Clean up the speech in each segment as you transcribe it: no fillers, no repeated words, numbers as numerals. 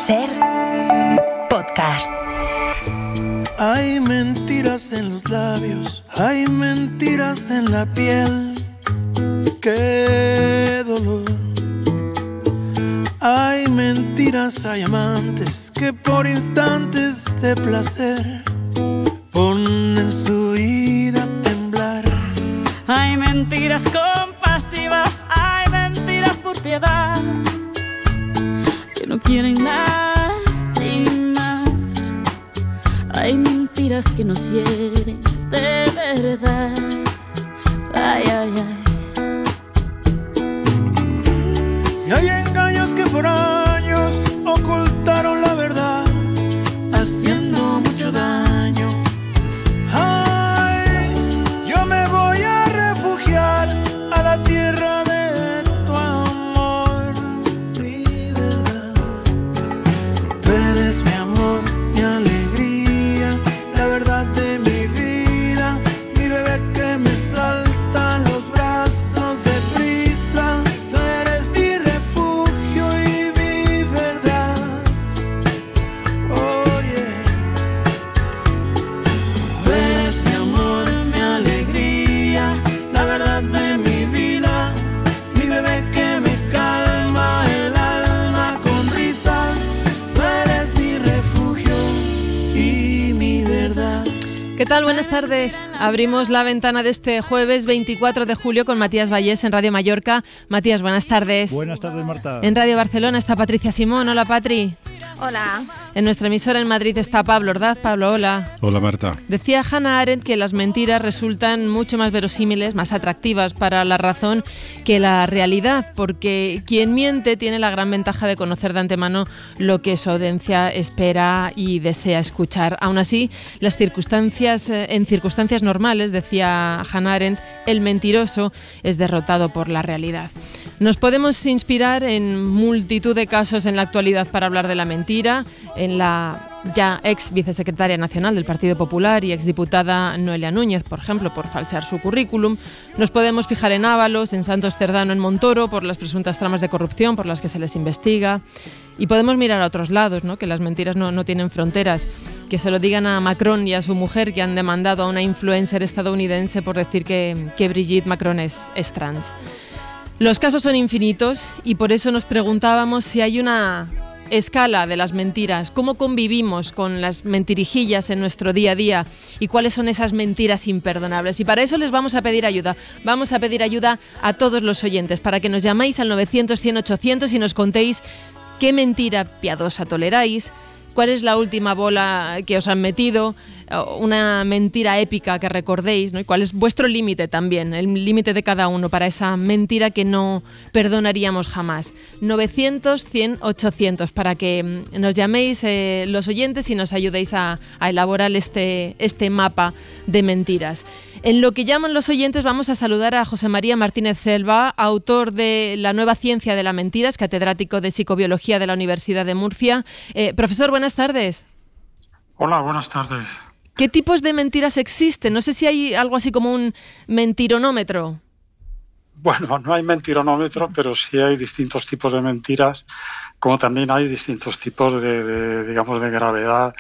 SER Podcast. Hay mentiras en los labios, hay mentiras en la piel. ¡Qué dolor! Hay mentiras, hay amantes que por instantes de placer ponen su vida a temblar. Hay mentiras compasivas, hay mentiras por piedad, que no quieren lastimar. Hay mentiras que nos hieren de verdad. Ay, ay, ay. Y hay engaños que por años ocultaron la verdad, haciendo mucho daño. Ay, yo me voy a refugiar a la tierra de tu amor, mi verdad. Tú eres mi amor, mi alegría, la verdad de mi vida, mi bebé que me salta en los brazos de prisa. Tú eres mi refugio y mi verdad. Oh yeah. Tú eres mi amor, mi alegría, la verdad de mi vida, mi bebé que me calma el alma con risas. Tú eres mi refugio y mi verdad. ¿Qué tal? Buenas tardes. Abrimos la ventana de este jueves 24 de julio con Matías Vallés en Radio Mallorca. Matías, buenas tardes. Buenas tardes, Marta. En Radio Barcelona está Patricia Simón. Hola, Patri. Hola. En nuestra emisora en Madrid está Pablo Ordaz. Pablo, hola. Hola, Marta. Decía Hannah Arendt que las mentiras resultan mucho más verosímiles, más atractivas para la razón que la realidad, porque quien miente tiene la gran ventaja de conocer de antemano lo que su audiencia espera y desea escuchar. Aún así, en circunstancias normales, decía Hannah Arendt, el mentiroso es derrotado por la realidad. Nos podemos inspirar en multitud de casos en la actualidad para hablar de la mentira, en la ya ex vicesecretaria nacional del Partido Popular y exdiputada Noelia Núñez, por ejemplo, por falsear su currículum. Nos podemos fijar en Ábalos, en Santos Cerdano, en Montoro, por las presuntas tramas de corrupción por las que se les investiga. Y podemos mirar a otros lados, ¿no? Que las mentiras no tienen fronteras. Que se lo digan a Macron y a su mujer, que han demandado a una influencer estadounidense por decir que Brigitte Macron es trans. Los casos son infinitos y por eso nos preguntábamos si hay una escala de las mentiras, cómo convivimos con las mentirijillas en nuestro día a día y cuáles son esas mentiras imperdonables. Y para eso les vamos a pedir ayuda. Vamos a pedir ayuda a todos los oyentes para que nos llaméis al 900 100 800 y nos contéis qué mentira piadosa toleráis, cuál es la última bola que os han metido, una mentira épica que recordéis, ¿no? Y cuál es vuestro límite también, el límite de cada uno para esa mentira que no perdonaríamos jamás. 900 100 800 para que nos llaméis los oyentes y nos ayudéis a elaborar este mapa de mentiras. En lo que llaman los oyentes vamos a saludar a José María Martínez Selva, autor de La nueva ciencia de la mentira, es catedrático de psicobiología de la Universidad de Murcia. Profesor, buenas tardes. Hola, buenas tardes. ¿Qué tipos de mentiras existen? No sé si hay algo así como un mentironómetro. Bueno, no hay mentironómetro, pero sí hay distintos tipos de mentiras, como también hay distintos tipos de gravedad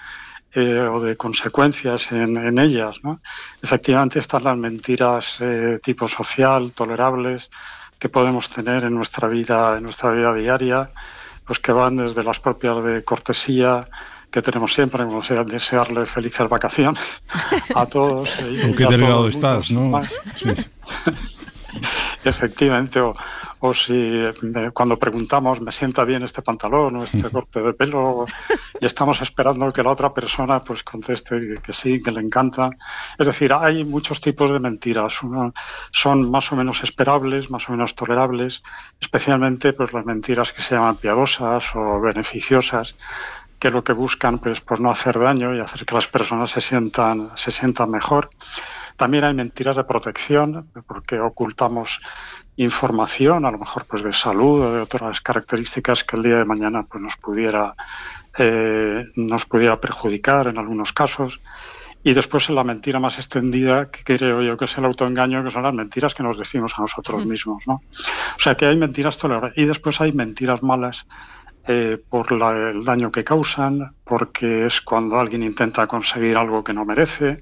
o de consecuencias en ellas, ¿no? Efectivamente están las mentiras tipo social, tolerables, que podemos tener en nuestra vida diaria, pues que van desde las propias de cortesía, que tenemos siempre, como sea, desearle felices vacaciones a todos. Qué delegado estás, ¿no? Sí. Efectivamente, o si cuando preguntamos, ¿me sienta bien este pantalón o este corte de pelo? Y estamos esperando que la otra persona pues conteste que sí, que le encanta. Es decir, hay muchos tipos de mentiras. Son más o menos esperables, más o menos tolerables, especialmente pues las mentiras que se llaman piadosas o beneficiosas, que lo que buscan pues por no hacer daño y hacer que las personas se sientan mejor. También hay mentiras de protección, porque ocultamos información, a lo mejor pues de salud o de otras características que el día de mañana pues nos pudiera perjudicar en algunos casos. Y después la mentira más extendida, que creo yo que es el autoengaño, que son las mentiras que nos decimos a nosotros mismos, ¿no? O sea que hay mentiras tolerables y después hay mentiras malas, por el daño que causan, porque es cuando alguien intenta conseguir algo que no merece,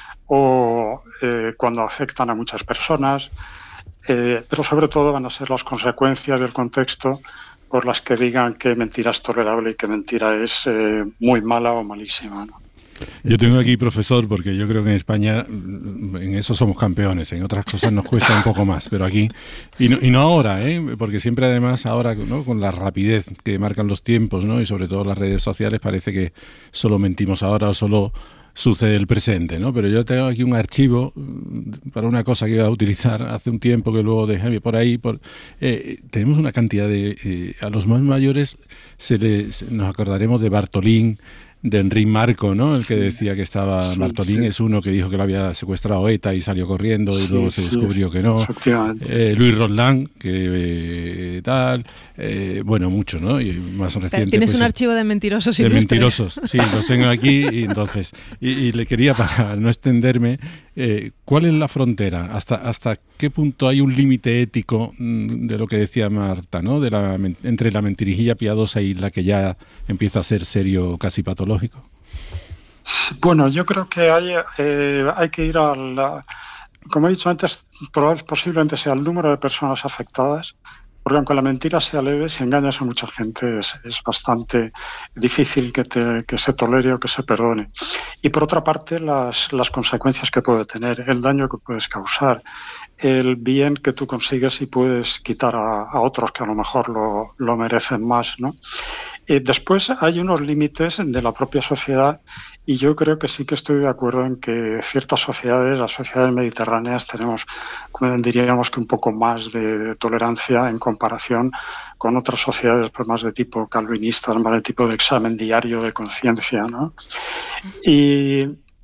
o cuando afectan a muchas personas, pero sobre todo van a ser las consecuencias del contexto por las que digan que mentira es tolerable y que mentira es muy mala o malísima, ¿no? Yo tengo aquí, profesor, porque yo creo que en España en eso somos campeones, en otras cosas nos cuesta un poco más, pero aquí, y no ahora, porque siempre además ahora, ¿no?, con la rapidez que marcan los tiempos, ¿no?, y sobre todo las redes sociales, parece que solo mentimos ahora o solo sucede el presente, ¿no? Pero yo tengo aquí un archivo para una cosa que iba a utilizar hace un tiempo que luego dejé por ahí. Tenemos una cantidad de... a los más mayores nos acordaremos de Bartolín, de Enric Marco, ¿no? El que decía que estaba... Bartolín es uno que dijo que lo había secuestrado ETA y salió corriendo y luego se descubrió que no. Luis Roldán, que tal... bueno, mucho, ¿no? Y más reciente... Tienes un archivo de mentirosos de ilustres. Mentirosos, sí, los tengo aquí y entonces... Y le quería, para no extenderme, ¿cuál es la frontera? ¿Hasta qué punto hay un límite ético de lo que decía Marta, ¿no? Entre la mentirijilla piadosa y la que ya empieza a ser serio, casi patológico? Bueno, yo creo que hay que ir como he dicho antes, posiblemente sea el número de personas afectadas, porque aunque la mentira sea leve, si engañas a mucha gente es bastante difícil que se tolere o que se perdone. Y por otra parte, las consecuencias que puede tener, el daño que puedes causar, el bien que tú consigues y puedes quitar a otros que a lo mejor lo merecen más, ¿no? Después hay unos límites de la propia sociedad y yo creo que sí que estoy de acuerdo en que ciertas sociedades, las sociedades mediterráneas, tenemos, diríamos que un poco más de tolerancia en comparación con otras sociedades pues más de tipo calvinista, más de tipo de examen diario de conciencia, ¿no? Y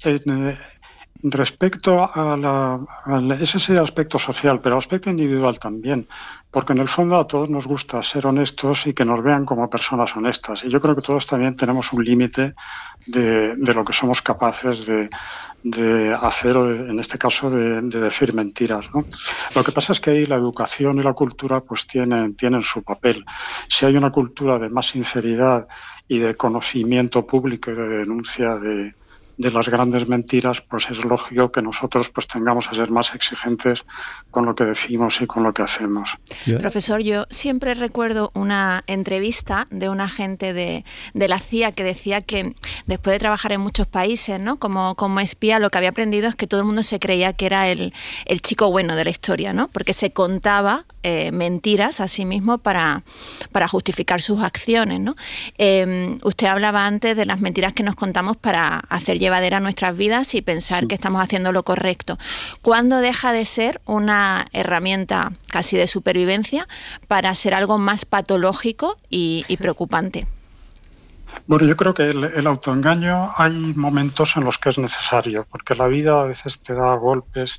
respecto a ese es el aspecto social, pero el aspecto individual también, porque en el fondo a todos nos gusta ser honestos y que nos vean como personas honestas. Y yo creo que todos también tenemos un límite de lo que somos capaces de hacer, o en este caso de decir mentiras, ¿no? Lo que pasa es que ahí la educación y la cultura pues tienen su papel. Si hay una cultura de más sinceridad y de conocimiento público y de denuncia de las grandes mentiras, pues es lógico que nosotros pues tengamos a ser más exigentes con lo que decimos y con lo que hacemos. Yeah. Profesor, yo siempre recuerdo una entrevista de un agente de la CIA que decía que después de trabajar en muchos países, ¿no?, como espía, lo que había aprendido es que todo el mundo se creía que era el chico bueno de la historia, ¿no?, porque se contaba mentiras a sí mismo para justificar sus acciones, ¿no? Usted hablaba antes de las mentiras que nos contamos para hacer llevadera nuestras vidas y pensar que estamos haciendo lo correcto. ¿Cuándo deja de ser una herramienta casi de supervivencia para ser algo más patológico y preocupante? Bueno, yo creo que el autoengaño hay momentos en los que es necesario, porque la vida a veces te da golpes,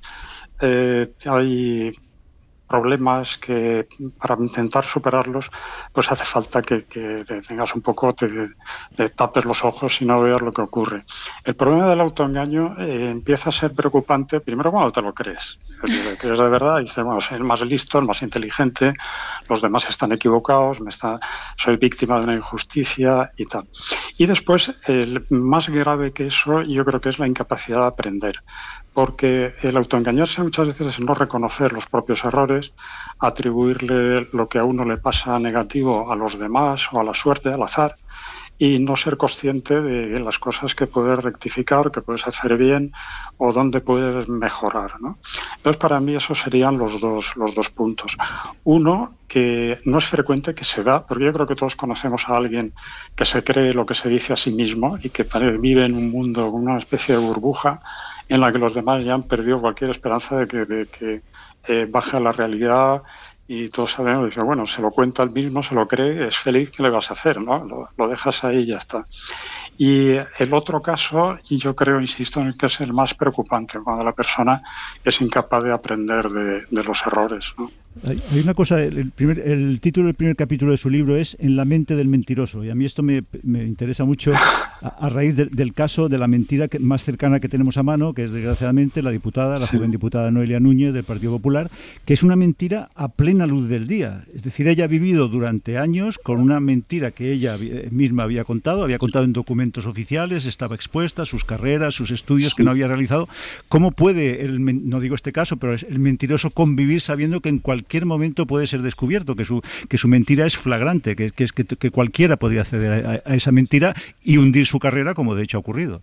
hay problemas que para intentar superarlos pues hace falta que tengas un poco, te tapes los ojos y no veas lo que ocurre. El problema del autoengaño empieza a ser preocupante primero cuando te lo crees. Te crees de verdad y dices, bueno, soy el más listo, el más inteligente, los demás están equivocados, soy víctima de una injusticia y tal. Y después, el más grave que eso, yo creo que es la incapacidad de aprender. Porque el autoengañarse muchas veces es no reconocer los propios errores, atribuirle lo que a uno le pasa negativo a los demás o a la suerte, al azar, y no ser consciente de las cosas que puedes rectificar, que puedes hacer bien o dónde puedes mejorar, ¿no? Entonces, para mí esos serían los dos puntos. Uno, que no es frecuente que se da, porque yo creo que todos conocemos a alguien que se cree lo que se dice a sí mismo y que vive en un mundo, una especie de burbuja, en la que los demás ya han perdido cualquier esperanza de que baje a la realidad y todos sabemos, dice, bueno, se lo cuenta él mismo, se lo cree, es feliz, ¿qué le vas a hacer?, ¿no? Lo dejas ahí y ya está. Y el otro caso, y yo creo, insisto, en el que es el más preocupante, cuando la persona es incapaz de aprender de los errores, ¿no? Hay una cosa, el título del primer capítulo de su libro es En la mente del mentiroso, y a mí esto me interesa mucho a raíz del caso de la mentira más cercana que tenemos a mano, que es desgraciadamente la joven diputada Noelia Núñez del Partido Popular, que es una mentira a plena luz del día. Es decir, ella ha vivido durante años con una mentira que ella misma había contado en documentos oficiales, estaba expuesta, sus carreras, sus estudios que no había realizado. ¿Cómo puede, no digo este caso, pero el mentiroso convivir sabiendo que en cualquier momento puede ser descubierto, que su mentira es flagrante, que cualquiera podría acceder a esa mentira y hundir su carrera, como de hecho ha ocurrido?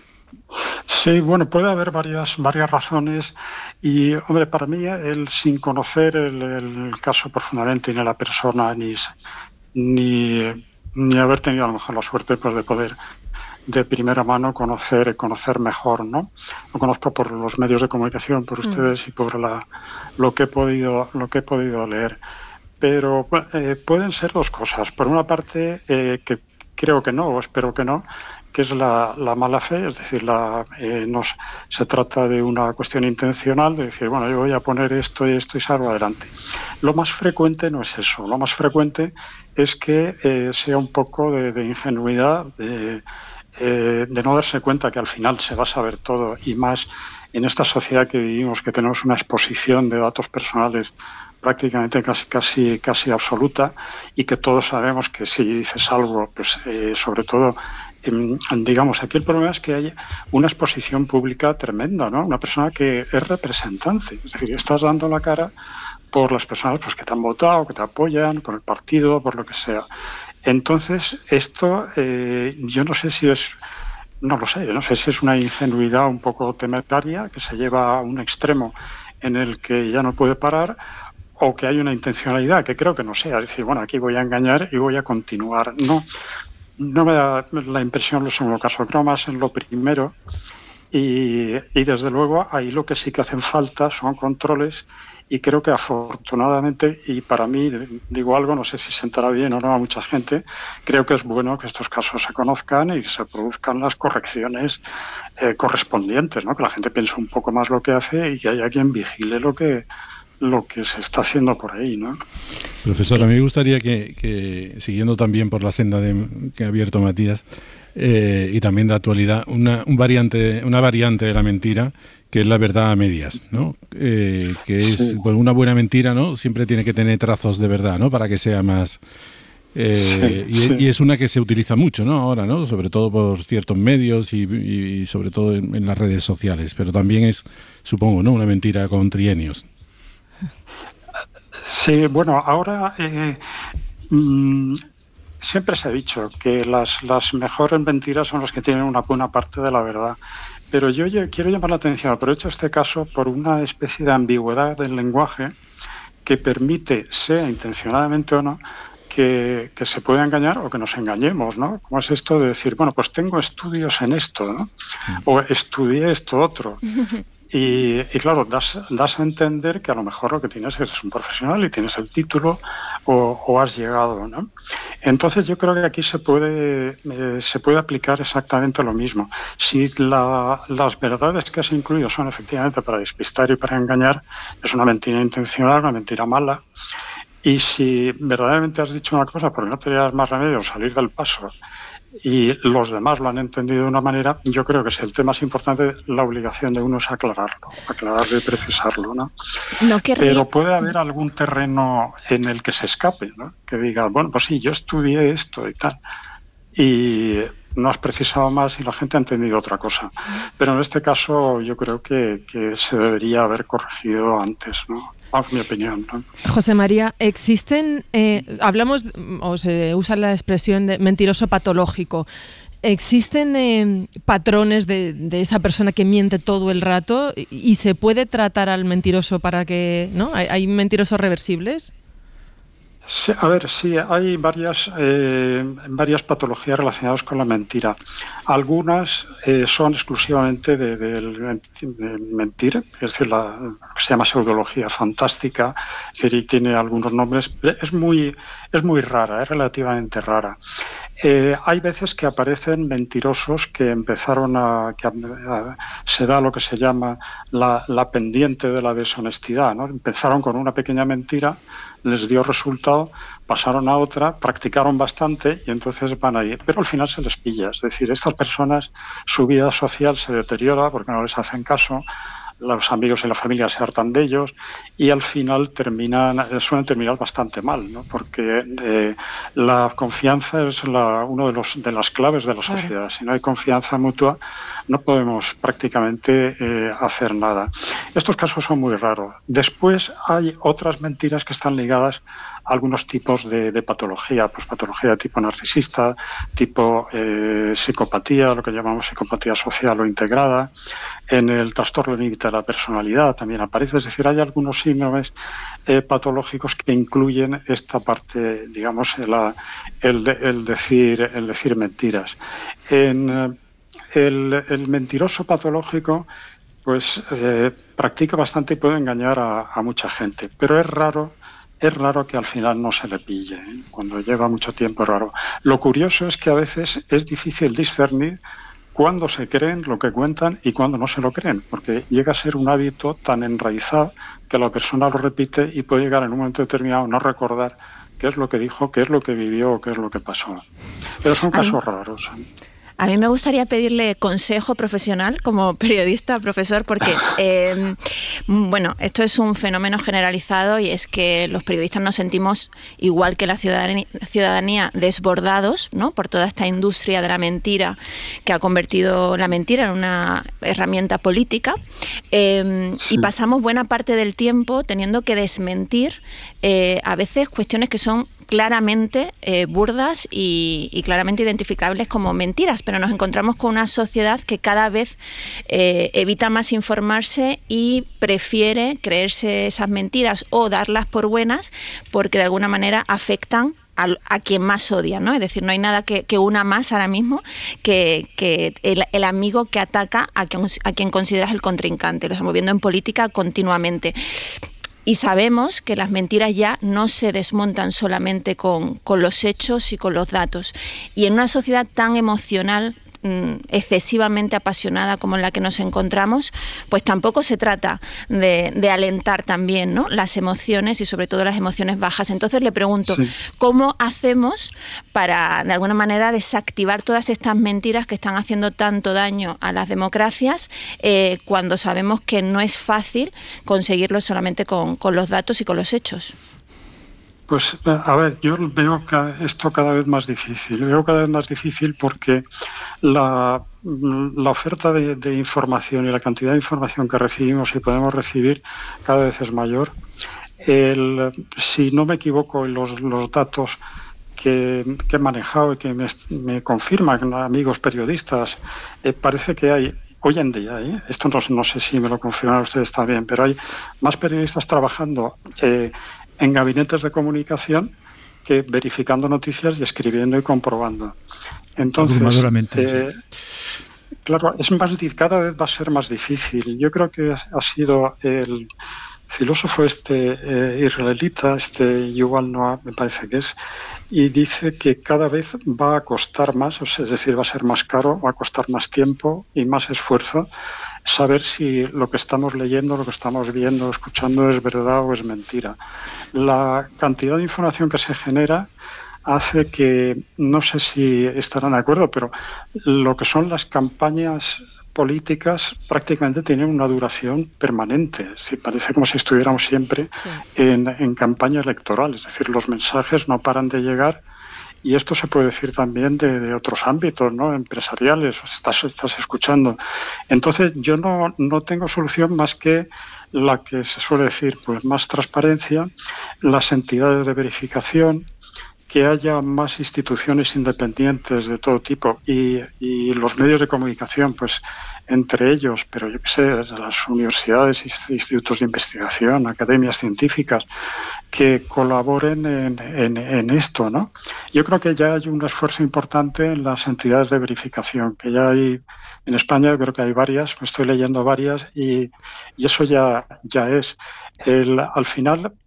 Sí, bueno, puede haber varias razones y, hombre, para mí, sin conocer el caso profundamente, ni la persona, ni haber tenido a lo mejor la suerte pues, de poder de primera mano conocer mejor, ¿no? Lo conozco por los medios de comunicación, por ustedes y por lo que he podido leer. Pero pueden ser dos cosas. Por una parte, que creo que no, o espero que no, que es la mala fe, es decir, se trata de una cuestión intencional, de decir, bueno, yo voy a poner esto y salgo adelante. Lo más frecuente no es eso, lo más frecuente es que sea un poco de ingenuidad, de no darse cuenta que al final se va a saber todo, y más en esta sociedad que vivimos, que tenemos una exposición de datos personales prácticamente casi absoluta, y que todos sabemos que si dices algo, pues sobre todo, digamos, aquí el problema es que hay una exposición pública tremenda, ¿no? Una persona que es representante, es decir, estás dando la cara por las personas pues, que te han votado, que te apoyan, por el partido, por lo que sea. Entonces, esto yo no sé si es... No sé si es una ingenuidad un poco temeraria que se lleva a un extremo en el que ya no puede parar, o que hay una intencionalidad, que creo que no sea. Es decir, bueno, aquí voy a engañar y voy a continuar. No me da la impresión en el segundo caso, creo más en lo primero. Y desde luego ahí lo que sí que hacen falta son controles, y creo que afortunadamente, y para mí, digo algo, no sé si sentará bien o no a mucha gente, creo que es bueno que estos casos se conozcan y que se produzcan las correcciones correspondientes, ¿no? Que la gente piense un poco más lo que hace y que haya quien vigile lo que se está haciendo por ahí, ¿no? Profesor, a mí me gustaría que siguiendo también por la senda que ha abierto Matías, y también de actualidad, una variante de la mentira, que es la verdad a medias, ¿no? Que es pues, una buena mentira, ¿no? Siempre tiene que tener trazos de verdad, ¿no? Para que sea más... y es una que se utiliza mucho, ¿no? Ahora, ¿no? Sobre todo por ciertos medios y sobre todo en las redes sociales, pero también es, supongo, ¿no? Una mentira con trienios. Sí, bueno, ahora siempre se ha dicho que las mejores mentiras son las que tienen una buena parte de la verdad. Pero yo quiero llamar la atención, aprovecho este caso por una especie de ambigüedad del lenguaje que permite, sea intencionadamente o no, que se pueda engañar o que nos engañemos, ¿no? Como es esto de decir, bueno, pues tengo estudios en esto, ¿no? O estudié esto otro. Y claro, das a entender que a lo mejor lo que tienes es que eres un profesional y tienes el título o has llegado, ¿no? Entonces yo creo que aquí se puede aplicar exactamente lo mismo. Si las verdades que has incluido son efectivamente para despistar y para engañar, es una mentira intencional, una mentira mala. Y si verdaderamente has dicho una cosa porque no tenías más remedio salir del paso y los demás lo han entendido de una manera, yo creo que si el tema es importante, la obligación de uno es aclararlo y precisarlo, ¿no? Pero puede haber algún terreno en el que se escape, ¿no? Que diga, bueno, pues sí, yo estudié esto y tal, y no has precisado más y la gente ha entendido otra cosa. Pero en este caso yo creo que se debería haber corregido antes, ¿no? En mi opinión, ¿no? José María, existen, hablamos, o se usa la expresión de mentiroso patológico. ¿Existen patrones de esa persona que miente todo el rato y se puede tratar al mentiroso para que, ¿no? ¿Hay mentirosos reversibles? Sí, a ver, sí, hay varias patologías relacionadas con la mentira. Algunas son exclusivamente de mentir, es decir, lo que se llama pseudología fantástica, es decir, y tiene algunos nombres, es muy rara, es relativamente rara. Hay veces que aparecen mentirosos que empezaron se da lo que se llama la pendiente de la deshonestidad, ¿no? Empezaron con una pequeña mentira, les dio resultado, pasaron a otra, practicaron bastante y entonces van ahí. Pero al final se les pilla. Es decir, estas personas, su vida social se deteriora porque no les hacen caso, los amigos y la familia se hartan de ellos y al final suelen terminar bastante mal, ¿no? Porque la confianza es uno de las claves de la sociedad. Si no hay confianza mutua, no podemos prácticamente hacer nada. Estos casos son muy raros. Después hay otras mentiras que están ligadas a algunos tipos de patología, pues patología de tipo narcisista, tipo psicopatía, lo que llamamos psicopatía social o integrada. En el trastorno límite de la personalidad también aparece, es decir, hay algunos síndromes patológicos que incluyen esta parte, digamos, el decir mentiras. En el mentiroso patológico pues practica bastante y puede engañar a mucha gente, pero es raro que al final no se le pille, ¿eh? Cuando lleva mucho tiempo es raro. Lo curioso es que a veces es difícil discernir cuándo se creen lo que cuentan y cuándo no se lo creen, porque llega a ser un hábito tan enraizado que la persona lo repite y puede llegar en un momento determinado a no recordar qué es lo que dijo, qué es lo que vivió o qué es lo que pasó. Pero son casos raros, ¿eh? A mí me gustaría pedirle consejo profesional como periodista, profesor, porque bueno, esto es un fenómeno generalizado y es que los periodistas nos sentimos, igual que la ciudadanía, desbordados, ¿no?, por toda esta industria de la mentira que ha convertido la mentira en una herramienta política, y pasamos buena parte del tiempo teniendo que desmentir a veces cuestiones que son claramente burdas y claramente identificables como mentiras, pero nos encontramos con una sociedad que cada vez evita más informarse y prefiere creerse esas mentiras o darlas por buenas porque de alguna manera afectan a quien más odia, ¿no? Es decir, no hay nada que una más ahora mismo que el amigo que ataca a quien consideras el contrincante. Lo estamos viendo en política continuamente. Y sabemos que las mentiras ya no se desmontan solamente con los hechos y con los datos. Y en una sociedad tan emocional, excesivamente apasionada como en la que nos encontramos, pues tampoco se trata de alentar también, ¿no?, las emociones y sobre todo las emociones bajas. Entonces le pregunto, ¿cómo hacemos para de alguna manera desactivar todas estas mentiras que están haciendo tanto daño a las democracias cuando sabemos que no es fácil conseguirlo solamente con los datos y con los hechos? Pues, a ver, yo veo esto cada vez más difícil. Veo cada vez más difícil porque la oferta de información y la cantidad de información que recibimos y podemos recibir cada vez es mayor. Si no me equivoco, los datos que he manejado y que me confirman amigos periodistas, parece que hay... Hoy en día, esto no sé si me lo confirman ustedes también, pero hay más periodistas trabajando en gabinetes de comunicación que verificando noticias y escribiendo y comprobando. Entonces, claro, cada vez va a ser más difícil. Yo creo que ha sido el filósofo israelita, Yuval Noah, me parece que es, y dice que cada vez va a costar más, es decir, va a ser más caro, va a costar más tiempo y más esfuerzo saber si lo que estamos leyendo, lo que estamos viendo, escuchando es verdad o es mentira. La cantidad de información que se genera hace que, no sé si estarán de acuerdo, pero lo que son las campañas políticas prácticamente tienen una duración permanente. Es decir, parece como si estuviéramos siempre en campaña electoral. Es decir, los mensajes no paran de llegar. Y esto se puede decir también de otros ámbitos, ¿no?, empresariales. Estás escuchando. Entonces, yo no tengo solución más que la que se suele decir, pues más transparencia, las entidades de verificación, que haya más instituciones independientes de todo tipo y los medios de comunicación, pues entre ellos, pero yo qué sé, las universidades, institutos de investigación, academias científicas, que colaboren en esto, ¿no? Yo creo que ya hay un esfuerzo importante en las entidades de verificación, que ya hay en España, creo que hay varias, me estoy leyendo varias y eso ya es. Al final,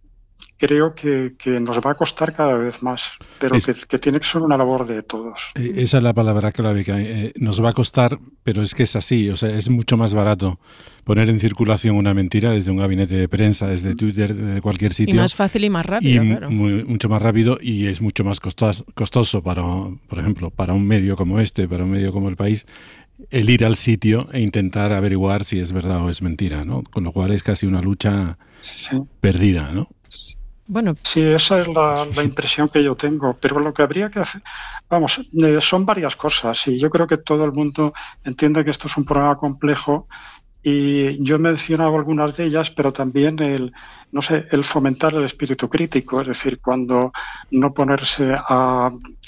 creo que nos va a costar cada vez más, pero que tiene que ser una labor de todos. Esa es la palabra clave, que nos va a costar, pero es que es así, o sea, es mucho más barato poner en circulación una mentira desde un gabinete de prensa, desde Twitter, desde cualquier sitio. Y más fácil y más rápido, claro. Mucho más rápido, y es mucho más costoso para, por ejemplo, para un medio como este, para un medio como El País, el ir al sitio e intentar averiguar si es verdad o es mentira, ¿no? Con lo cual es casi una lucha perdida, ¿no? Bueno, sí, esa es la impresión que yo tengo, pero lo que habría que hacer, vamos, son varias cosas, y yo creo que todo el mundo entiende que esto es un problema complejo, y yo he mencionado algunas de ellas, pero también el fomentar el espíritu crítico, es decir, cuando no ponerse a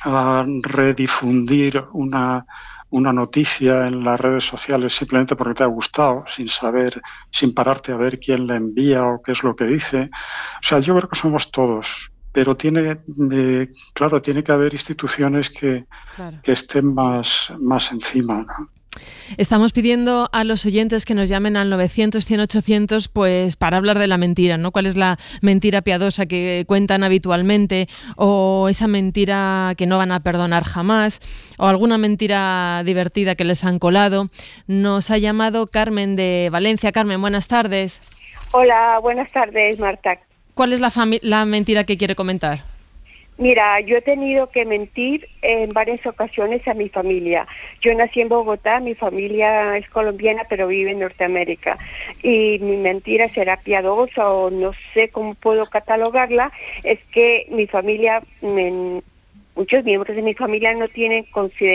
redifundir una noticia en las redes sociales simplemente porque te ha gustado, sin pararte a ver quién la envía o qué es lo que dice. O sea, yo creo que somos todos, pero tiene que haber instituciones que estén más encima, ¿no? Estamos pidiendo a los oyentes que nos llamen al 900-100-800 pues para hablar de la mentira, ¿no? ¿Cuál es la mentira piadosa que cuentan habitualmente, o esa mentira que no van a perdonar jamás, o alguna mentira divertida que les han colado? Nos ha llamado Carmen de Valencia. Carmen, buenas tardes. Hola, buenas tardes, Marta. ¿Cuál es la mentira que quiere comentar? Mira, yo he tenido que mentir en varias ocasiones a mi familia. Yo nací en Bogotá, mi familia es colombiana, pero vive en Norteamérica. Y mi mentira será piadosa o no sé cómo puedo catalogarla. Es que mi familia, muchos miembros de mi familia no tienen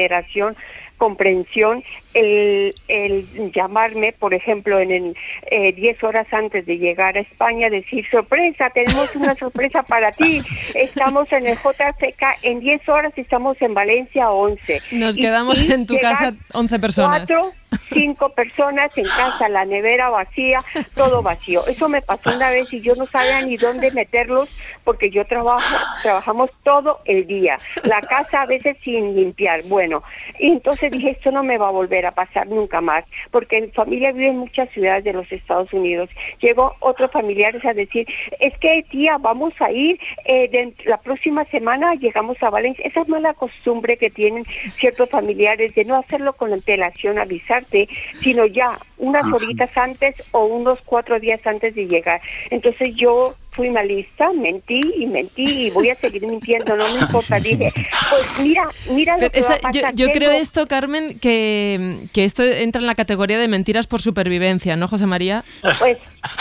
comprensión el llamarme, por ejemplo, en 10 horas antes de llegar a España, decir: sorpresa, tenemos una sorpresa para ti, estamos en el JFK en 10 horas, estamos en Valencia 11. Nos quedamos en tu casa 11 personas. 5 personas en casa, la nevera vacía, todo vacío. Eso me pasó una vez y yo no sabía ni dónde meterlos, porque yo trabajamos todo el día, la casa a veces sin limpiar. Bueno, y entonces dije, esto no me va a volver a pasar nunca más, porque mi familia vive en muchas ciudades de los Estados Unidos. Llegó otros familiares a decir: es que tía, vamos a ir la próxima semana, llegamos a Valencia. Esa mala costumbre que tienen ciertos familiares de no hacerlo con antelación, avisarte, sino ya unas horitas antes o unos 4 días antes de llegar. Entonces yo fui malista, mentí y voy a seguir mintiendo, no me importa. Dije, pues mira lo que va a pasar. Yo creo esto, Carmen, que esto entra en la categoría de mentiras por supervivencia, ¿no, José María? Pues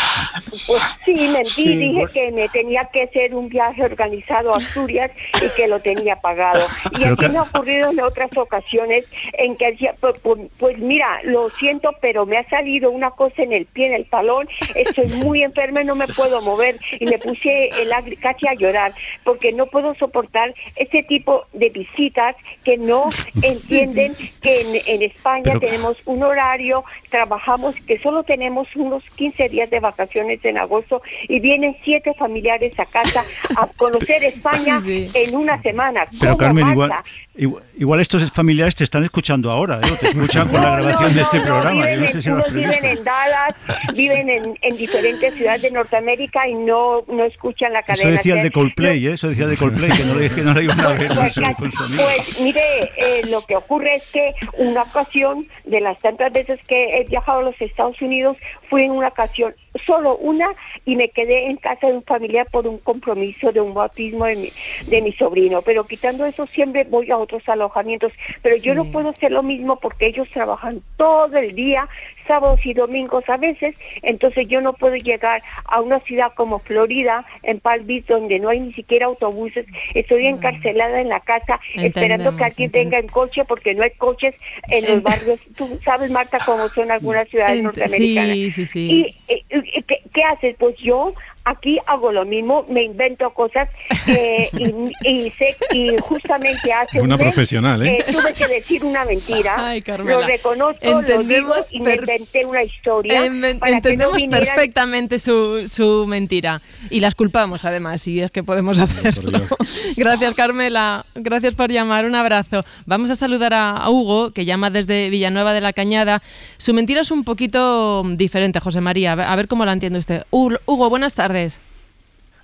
sí, mentí, dije que me tenía que hacer un viaje organizado a Asturias y que lo tenía pagado. Y así me ha ocurrido en otras ocasiones en que decía, pues mira, lo siento, pero me ha salido una cosa en el pie, en el talón, estoy muy enferma y no me puedo mover. Y me puse casi a llorar, porque no puedo soportar ese tipo de visitas que no entienden que en España tenemos un horario, trabajamos, que solo tenemos unos 15 días de vacaciones en agosto, y vienen 7 familiares a casa a conocer España en una semana. Pero Carmen, igual estos familiares te están escuchando ahora, ¿eh? Te escuchan con la grabación de este programa. Viven en Dallas, viven en diferentes ciudades de Norteamérica y no escuchan la cadena. Eso decía el de Coldplay, eso decía de Coldplay, que no le iban a ver con su amigo. Pues mire, lo que ocurre es que una ocasión, de las tantas veces que he viajado a los Estados Unidos, fui en una ocasión, solo una, y me quedé en casa de un familiar por un compromiso de un bautismo de mi sobrino. Pero quitando eso, siempre voy a otros alojamientos. Pero yo no puedo hacer lo mismo porque ellos trabajan todo el día, sábados y domingos a veces. Entonces yo no puedo llegar a una ciudad como Florida, en Palm Beach, donde no hay ni siquiera autobuses. Estoy encarcelada en la casa esperando que alguien venga en coche, porque no hay coches en los barrios. Tú sabes, Marta, cómo son algunas ciudades norteamericanas. Sí. ¿Y qué haces? Pues yo aquí hago lo mismo, me invento cosas y justamente hace una profesional, tuve que decir una mentira. Ay, Carmela, lo reconozco, lo digo, y me inventé una historia. Entendemos perfectamente su mentira, y las culpamos además, si es que podemos hacerlo. Gracias, Carmela, gracias por llamar, un abrazo. Vamos a saludar a Hugo, que llama desde Villanueva de la Cañada. Su mentira es un poquito diferente, José María, a ver cómo la entiende usted. Hugo, buenas tardes.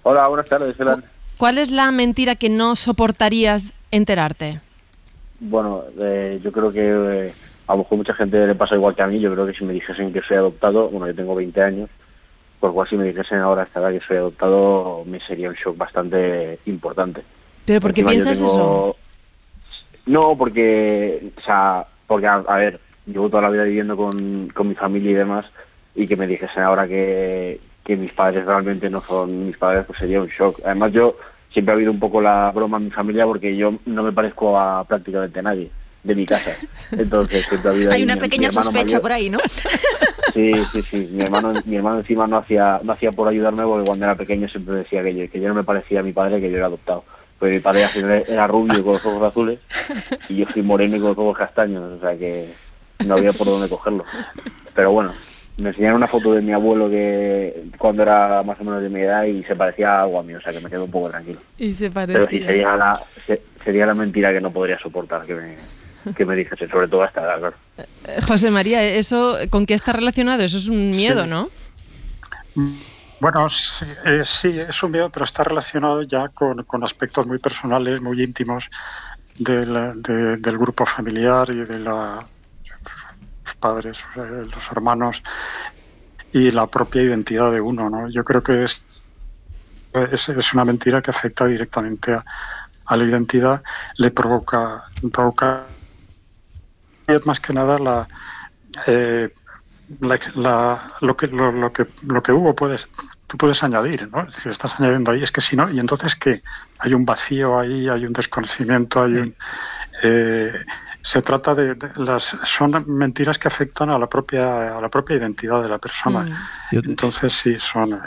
Hola, buenas tardes, Elan. ¿Cuál es la mentira que no soportarías enterarte? Bueno, yo creo que a lo mejor mucha gente le pasa igual que a mí. Yo creo que si me dijesen que soy adoptado, bueno, yo tengo 20 años, por cual si me dijesen ahora a esta edad que soy adoptado, me sería un shock bastante importante. ¿Pero por qué piensas eso? No, porque, a ver, llevo toda la vida viviendo con mi familia y demás, y que me dijesen ahora que mis padres realmente no son mis padres, pues sería un shock. Además, yo siempre ha habido un poco la broma en mi familia porque yo no me parezco a prácticamente nadie de mi casa. Entonces, siempre ha habido hay una pequeña sospecha mayor por ahí, ¿no? Sí. Mi hermano encima no hacía por ayudarme, porque cuando era pequeño siempre decía que yo no me parecía a mi padre, que yo era adoptado. Pues mi padre era rubio con los ojos azules y yo fui moreno y con los ojos castaños, o sea que no había por dónde cogerlo. Pero bueno, me enseñaron una foto de mi abuelo que cuando era más o menos de mi edad y se parecía a algo a mí, o sea que me quedo un poco tranquilo. Y se parecía. Pero sí, sería la mentira que no podría soportar que me dijese, sobre todo a esta edad, claro. José María, ¿eso con qué está relacionado? Eso es un miedo, sí. ¿No? Bueno, sí, es un miedo, pero está relacionado ya con aspectos muy personales, muy íntimos del grupo familiar y de los padres, los hermanos y la propia identidad de uno, ¿no? Yo creo que es una mentira que afecta directamente a la identidad, le provoca más que nada lo que hubo tú puedes añadir, ¿no? Es decir, estás añadiendo ahí, es que si no, y entonces que hay un vacío ahí, hay un desconocimiento, se trata son mentiras que afectan a la propia identidad de la persona. Entonces sí,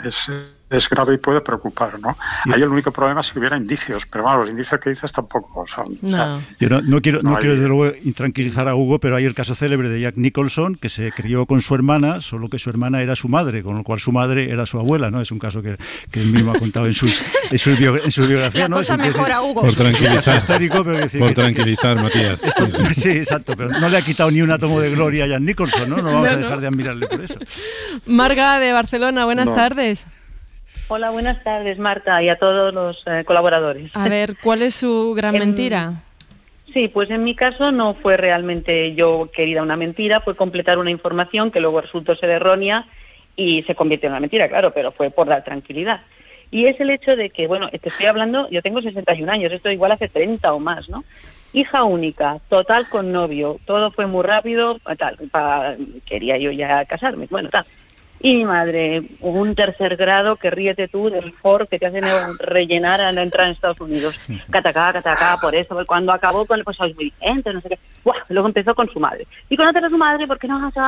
es grave y puede preocupar, ¿no? Ahí el único problema es si hubiera indicios, pero bueno, los indicios que dices tampoco son. No. O sea, yo no quiero desde luego intranquilizar a Hugo, pero hay el caso célebre de Jack Nicholson, que se crió con su hermana, solo que su hermana era su madre, con lo cual su madre era su abuela, ¿no? Es un caso que él mismo ha contado en su biografía. La cosa mejora, Hugo. Por tranquilizar, histórico, pero tranquilizar, Matías. Sí, exacto, pero no le ha quitado ni un átomo de gloria a Jack Nicholson, ¿no? No vamos a dejar de admirarle por eso. Marga de Barcelona, buenas tardes. Hola, buenas tardes, Marta, y a todos los colaboradores. A ver, ¿cuál es su gran mentira? Sí, pues en mi caso no fue realmente yo querida una mentira, fue completar una información que luego resultó ser errónea y se convirtió en una mentira, claro, pero fue por dar tranquilidad. Y es el hecho de que, bueno, te estoy hablando, yo tengo 61 años, esto igual hace 30 o más, ¿no? Hija única, total con novio, todo fue muy rápido, tal, quería yo ya casarme, bueno, tal. Y mi madre, un tercer grado, que ríete tú del Ford que te hacen rellenar a la entrada en Estados Unidos. Catacá, por eso. Cuando acabó con el pues sois muy gente, no sé qué. ¡Buah! Luego empezó con su madre. Y conocer a su madre, ¿por qué no?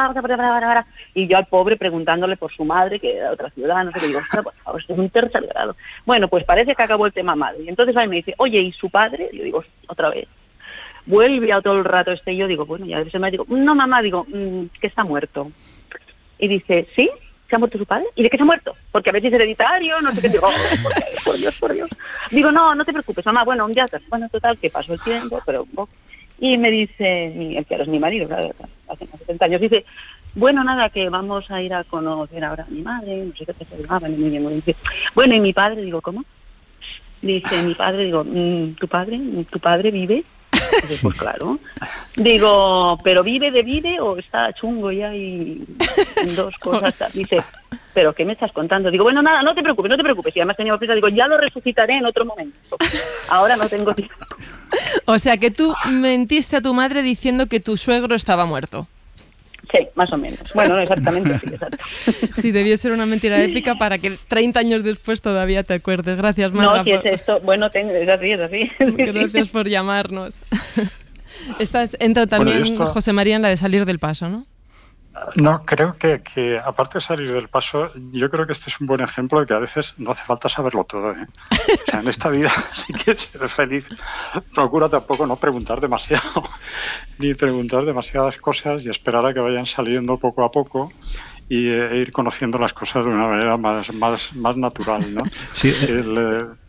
Y yo al pobre preguntándole por su madre, que era de otra ciudad, no sé qué. Digo, por favor, esto es un tercer grado. Bueno, pues parece que acabó el tema madre. Y entonces ahí me dice, oye, ¿y su padre? Y yo digo, otra vez. Vuelve a todo el rato y yo digo, bueno, ya a veces me digo, no, mamá, digo, que está muerto. Y dice, ¿sí? ¿Se ha muerto su padre? ¿Y de qué se ha muerto? Porque a veces es hereditario, no sé qué. Digo, por Dios. Digo, no te preocupes, mamá, bueno, ya está. Bueno, total, que pasó el tiempo, pero... Y me dice, que ahora es mi marido, claro, hace más de 70 años, dice, bueno, nada, que vamos a ir a conocer ahora a mi madre, no sé qué, muy dice, bueno, ¿y mi padre? Digo, ¿cómo? Dice, mi padre, digo, ¿tu padre vive? Dice, pues claro. Digo, ¿pero vive o está chungo ya y dos cosas? Dice, ¿pero qué me estás contando? Digo, bueno, nada, no te preocupes. Y además tenía prisa, digo, ya lo resucitaré en otro momento. Ahora no tengo tiempo. O sea, que tú mentiste a tu madre diciendo que tu suegro estaba muerto. Sí, más o menos. Bueno, no exactamente, sí, exacto. Sí, debió ser una mentira épica para que 30 años después todavía te acuerdes. Gracias, Marga. No, si es esto, bueno, es así. Gracias por llamarnos. Entra también José María en la de salir del paso, ¿no? No, creo que aparte de salir del paso, yo creo que este es un buen ejemplo de que a veces no hace falta saberlo todo, ¿eh? O sea, en esta vida, si quieres ser feliz, procura tampoco no preguntar demasiado, ni preguntar demasiadas cosas y esperar a que vayan saliendo poco a poco y ir conociendo las cosas de una manera más natural, ¿no? Sí.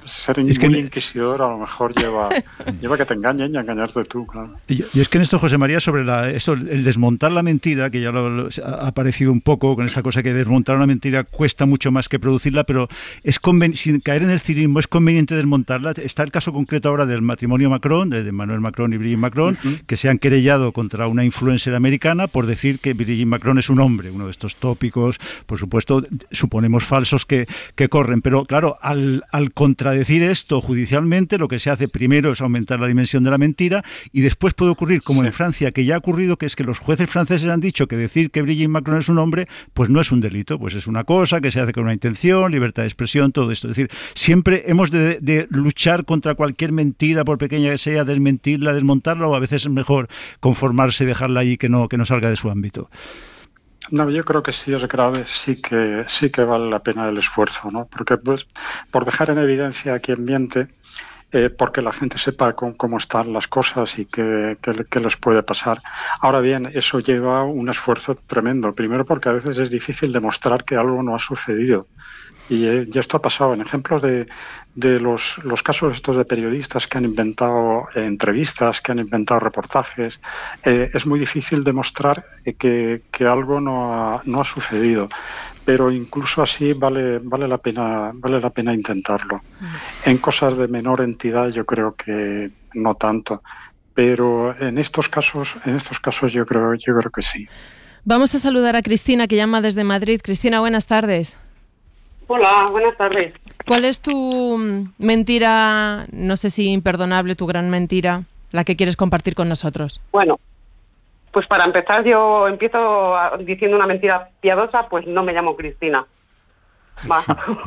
ser muy inquisidor a lo mejor lleva que te engañen y a engañarte tú, claro. Y es que en esto, José María, sobre el desmontar la mentira, que ya ha aparecido un poco con esa cosa que desmontar una mentira cuesta mucho más que producirla, pero sin caer en el cinismo, es conveniente desmontarla. Está el caso concreto ahora del matrimonio Macron, de Emmanuel Macron y Brigitte Macron, que se han querellado contra una influencer americana por decir que Brigitte Macron es un hombre, uno de estos tópicos, por supuesto, suponemos falsos que corren, pero claro, al contradecir esto judicialmente, lo que se hace primero es aumentar la dimensión de la mentira y después puede ocurrir, como en Francia, que ya ha ocurrido, que es que los jueces franceses han dicho que decir que Brigitte Macron es un hombre, pues no es un delito, pues es una cosa que se hace con una intención, libertad de expresión, todo esto. Es decir, siempre hemos de luchar contra cualquier mentira, por pequeña que sea, desmentirla, desmontarla, o a veces es mejor conformarse y dejarla ahí que no salga de su ámbito. No, yo creo que sí es grave, sí que vale la pena el esfuerzo, ¿no? Porque pues, por dejar en evidencia a quien miente, porque la gente sepa cómo están las cosas y qué les puede pasar. Ahora bien, eso lleva un esfuerzo tremendo. Primero porque a veces es difícil demostrar que algo no ha sucedido. Y esto ha pasado en ejemplos de los casos estos de periodistas que han inventado entrevistas, que han inventado reportajes. Es muy difícil demostrar que algo no ha sucedido, pero incluso así vale la pena intentarlo. En cosas de menor entidad yo creo que no tanto, pero en estos casos yo creo que sí. Vamos a saludar a Cristina, que llama desde Madrid. Cristina, buenas tardes. Hola, buenas tardes. ¿Cuál es tu mentira, no sé si imperdonable, tu gran mentira, la que quieres compartir con nosotros? Bueno, pues para empezar yo empiezo diciendo una mentira piadosa, pues no me llamo Cristina. Va.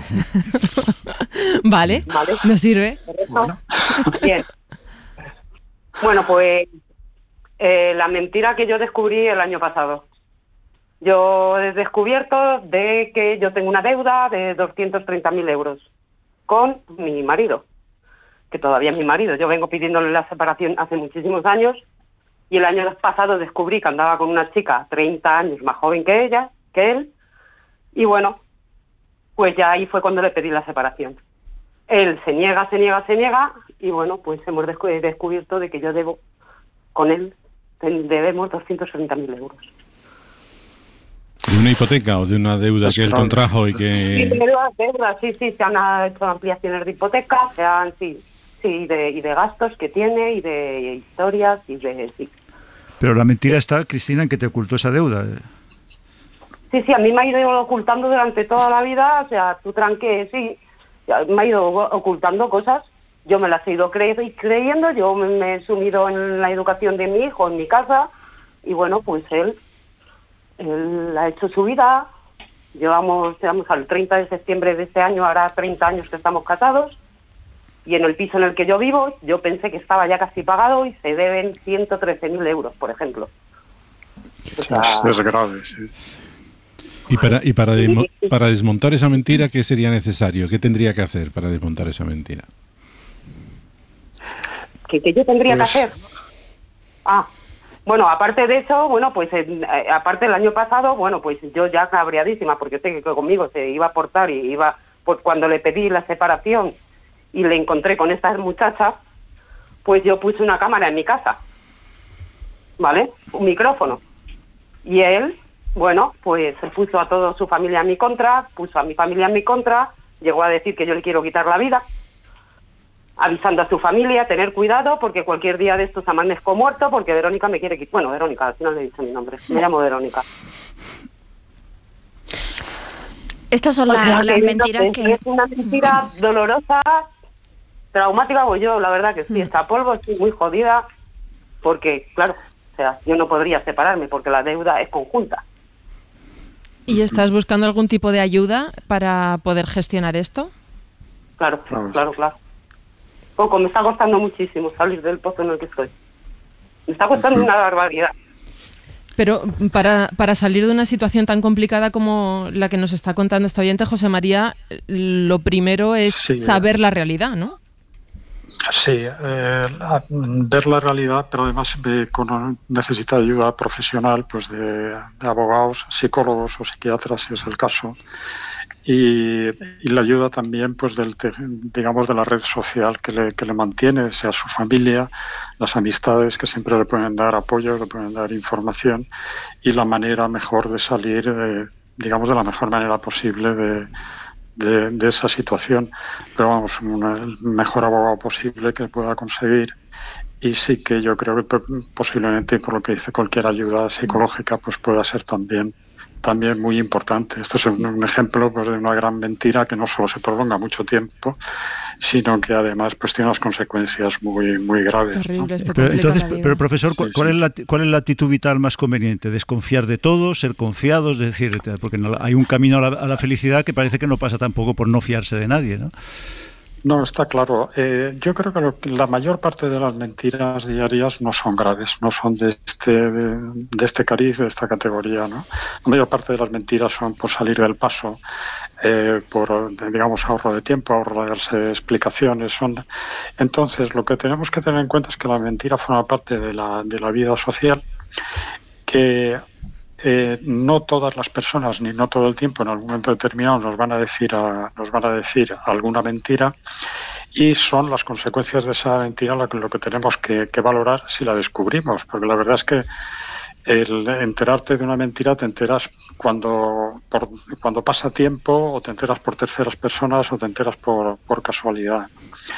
Vale, nos sirve. Bueno. Bien. Bueno, pues la mentira que yo descubrí el año pasado. Yo he descubierto de que yo tengo una deuda de 230.000 euros con mi marido, que todavía es mi marido. Yo vengo pidiéndole la separación hace muchísimos años y el año pasado descubrí que andaba con una chica 30 años más joven que él, y bueno, pues ya ahí fue cuando le pedí la separación. Él se niega y bueno, pues hemos descubierto de que yo debo con él, debemos 230.000 euros. ¿De una hipoteca o de una deuda que él contrajo y que...? Sí, deudas, sí, se han hecho ampliaciones de hipoteca, y de gastos que tiene, y de historias, sí. Pero la mentira está, Cristina, en que te ocultó esa deuda. Sí, a mí me ha ido ocultando durante toda la vida, o sea, me ha ido ocultando cosas, yo me las he ido creyendo, yo me he sumido en la educación de mi hijo, en mi casa, y bueno, pues él ha hecho su vida. Llevamos al 30 de septiembre de este año, hará 30 años que estamos casados, y en el piso en el que yo vivo, yo pensé que estaba ya casi pagado y se deben 113.000 euros, por ejemplo. O sea, es grave, sí. Y para desmontar esa mentira, ¿qué sería necesario? ¿Qué tendría que hacer para desmontar esa mentira? ¿Qué yo tendría que hacer? Bueno, aparte de eso, pues aparte el año pasado, pues yo ya cabreadísima, porque sé que conmigo se iba a portar y pues cuando le pedí la separación y le encontré con esta muchacha, pues yo puse una cámara en mi casa, ¿vale? Un micrófono. Y él, pues se puso a toda su familia en mi contra, puso a mi familia en mi contra, llegó a decir que yo le quiero quitar la vida, avisando a su familia, tener cuidado, porque cualquier día de estos amanezco muerto, porque Verónica me quiere quitar. Bueno, Verónica, al final le he dicho mi nombre, me llamo Verónica. Estas son las mentiras que... Es una mentira dolorosa, traumática, pues yo la verdad que sí, está a polvo, estoy muy jodida, porque, claro, o sea, yo no podría separarme, porque la deuda es conjunta. ¿Y estás buscando algún tipo de ayuda para poder gestionar esto? Claro. Poco, me está costando muchísimo salir del pozo en el que estoy. Me está costando una barbaridad. Pero para salir de una situación tan complicada como la que nos está contando esta oyente, José María, lo primero es saber la realidad, ¿no? Sí, ver la realidad, pero además necesita ayuda profesional, pues de abogados, psicólogos o psiquiatras, si es el caso. y la ayuda también pues digamos de la red social que le mantiene, sea su familia, las amistades que siempre le pueden dar apoyo, le pueden dar información, y la manera mejor de salir, digamos de la mejor manera posible de esa situación. Pero vamos, el mejor abogado posible que pueda conseguir. Y sí que yo creo que posiblemente, por lo que dice, cualquier ayuda psicológica pues pueda ser también muy importante. Esto es un ejemplo pues, de una gran mentira que no solo se prolonga mucho tiempo, sino que además pues tiene unas consecuencias muy graves. Terrible, ¿no? Pero profesor, ¿cuál es la actitud vital más conveniente? ¿Desconfiar de todo? ¿Ser confiados? Es decir, porque hay un camino a la felicidad que parece que no pasa tampoco por no fiarse de nadie, ¿no? No, está claro. Yo creo que la mayor parte de las mentiras diarias no son graves, no son de este cariz, de esta categoría, ¿no? La mayor parte de las mentiras son por salir del paso, por, digamos, ahorro de tiempo, ahorro de darse explicaciones. Entonces, lo que tenemos que tener en cuenta es que la mentira forma parte de la vida social, que no todas las personas ni no todo el tiempo en algún momento determinado nos van a decir alguna mentira, y son las consecuencias de esa mentira lo que tenemos que valorar si la descubrimos, porque la verdad es que el enterarte de una mentira te enteras cuando pasa tiempo, o te enteras por terceras personas, o te enteras por casualidad.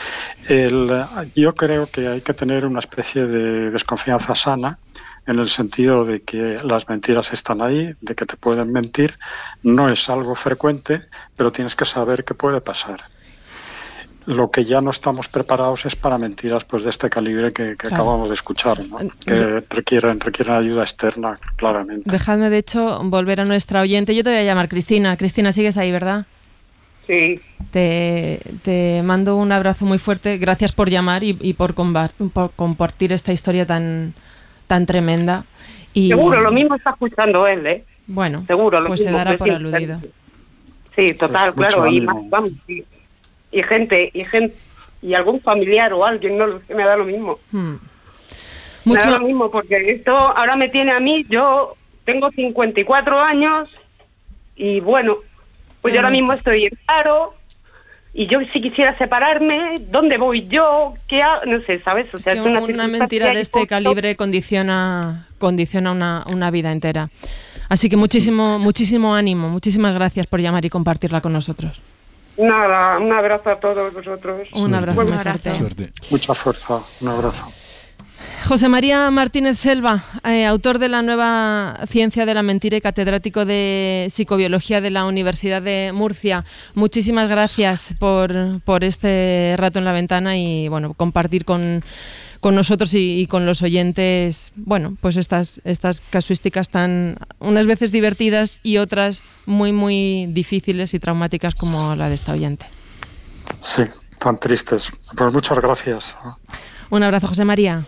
Yo creo que hay que tener una especie de desconfianza sana, en el sentido de que las mentiras están ahí, de que te pueden mentir, no es algo frecuente, pero tienes que saber que puede pasar. Lo que ya no estamos preparados es para mentiras pues de este calibre que acabamos de escuchar, ¿no? Que requieren ayuda externa, claramente. Dejadme, de hecho, volver a nuestra oyente. Yo te voy a llamar Cristina. Cristina, sigues ahí, ¿verdad? Sí. Te mando un abrazo muy fuerte. Gracias por llamar y por compartir esta historia tan tremenda. Y seguro, lo mismo está escuchando él, ¿eh? Bueno, seguro, lo pues mismo, se dará por aludido. Sí, total, pues claro. Y gente, y algún familiar o alguien, no lo sé, me da lo mismo. Me da lo mismo, porque esto ahora me tiene a mí, yo tengo 54 años, y bueno, pues yo ahora mismo estoy en paro, y yo si quisiera separarme, ¿dónde voy yo? ¿Qué hago? No sé, ¿sabes? O sea, es que una mentira de este calibre condiciona una vida entera. Así que muchísimo ánimo, muchísimas gracias por llamar y compartirla con nosotros. Nada, un abrazo a todos vosotros. Un abrazo muy fuerte. Suerte. Mucha fuerza, un abrazo. José María Martínez Selva, autor de la nueva ciencia de la mentira y catedrático de psicobiología de la Universidad de Murcia. Muchísimas gracias por este rato en la ventana y bueno, compartir con nosotros y con los oyentes, bueno, pues estas casuísticas tan unas veces divertidas y otras muy difíciles y traumáticas como la de esta oyente. Sí, tan tristes. Pues muchas gracias. Un abrazo, José María.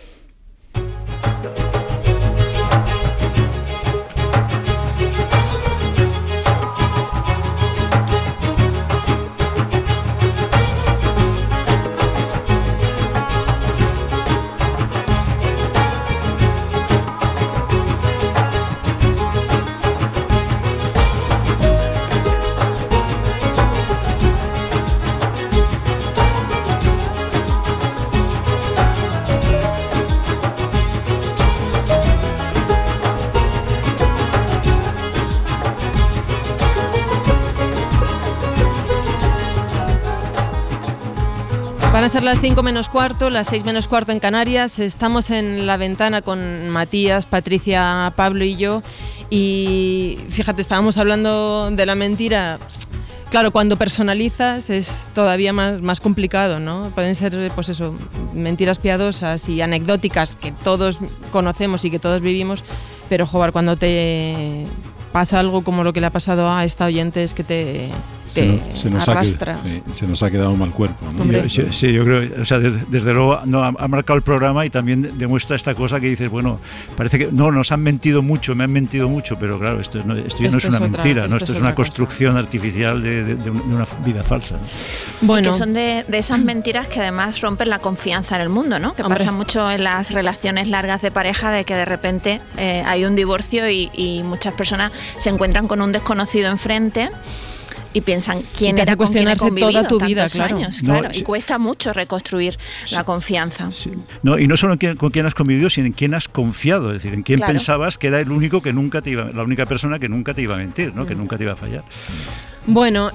Van a ser las 5 menos cuarto, las 6 menos cuarto en Canarias. Estamos en la ventana con Matías, Patricia, Pablo y yo. Y fíjate, estábamos hablando de la mentira. Claro, cuando personalizas es todavía más complicado, ¿no? Pueden ser, pues eso, mentiras piadosas y anecdóticas que todos conocemos y que todos vivimos. Pero, joder, cuando te pasa algo como lo que le ha pasado a esta oyente, es que se nos arrastra. Se nos ha quedado un mal cuerpo, ¿no? Sí, yo creo, o sea, desde luego ha marcado el programa y también demuestra esta cosa que dices, bueno, parece que no, nos han mentido mucho, me han mentido mucho, pero claro, esto ya no es una mentira, ¿no? Esto es una construcción artificial de una vida falsa, ¿no? Bueno, y que son de esas mentiras que además rompen la confianza en el mundo, ¿no? Que pasa mucho en las relaciones largas de pareja, de que de repente hay un divorcio y muchas personas se encuentran con un desconocido enfrente piensan quién te hace era con quien he cuestionarse convivido toda tu vida, tantos claro. años, No, claro. Y cuesta mucho reconstruir la confianza. No, y no solo con quién has convivido, sino en quién has confiado, es decir, en quién Claro. pensabas que era el único que nunca te iba, la única persona que nunca te iba a mentir, ¿no? Que nunca te iba a fallar. Bueno,